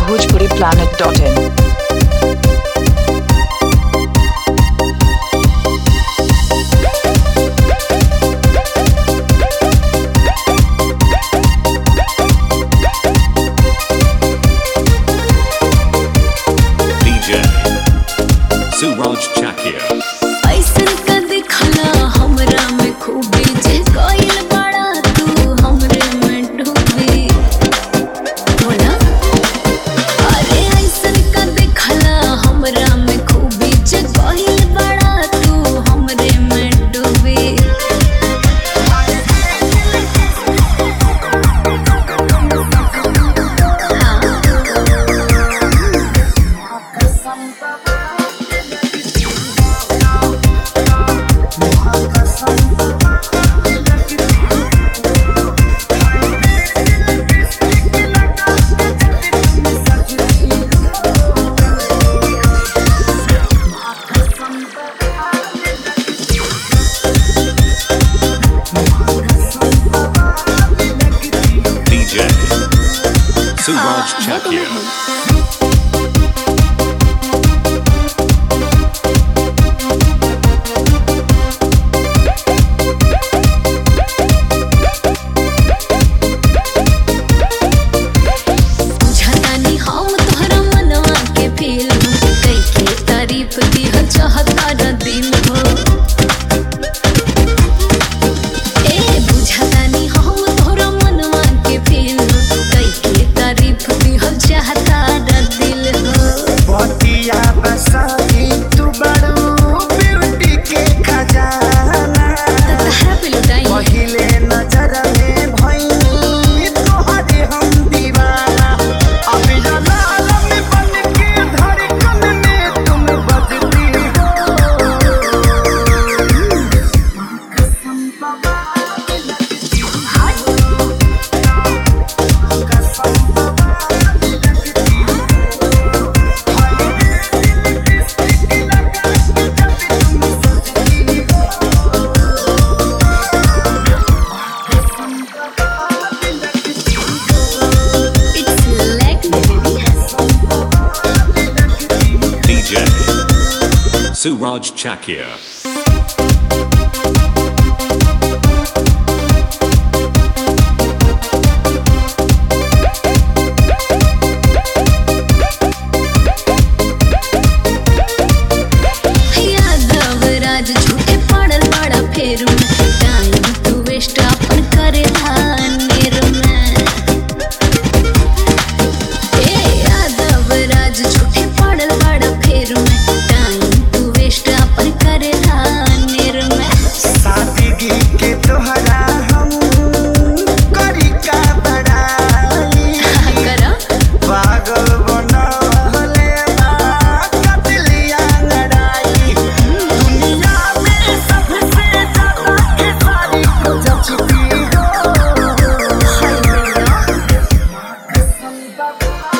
bhojpuriplanet.in. DJ Suraj Chakia. ऐसन का दिखला हमरा में खूबी जे कोइल बड़ा तू हमरे में डूबी बोला अरे ऐसन का दिखला हमरा में खूबी जे कोइल बड़ा तू हमरे में डूबी DJ Suraj Chakia. बुझतानी हम तोहरा मनवा के फील कई के तारीफ दी हो चाहता न दिल हो ए बुझतानी हम तोहरा मनवा के फील कई के तारीफ दी हो चाहता न दिल हो बतिया बसाई तू बड़ू ब्यूटी के खजाना तहरा पे लुटाई पहिले नजर में भई तोहरे हम दीवाना अब लाल में बन के धड़कन में तुम बजती हो it's like baby DJ Suraj Chakia. Yadav Raj झूठे पड़ल बड़ा फेर में टाइम तू वेस्ट अपन करे धानेर में ए यादव राज झूठे पड़ल बड़ा फेर में टाइम तू वेस्ट अपन करे धानेर में सादगी के तोहरा हम करी का बड़ाई करा पागल बनवले बा कतलिया लड़ाई दुनिया में सबसे ज्यादा खेसारी को जचती हो हाय मेरा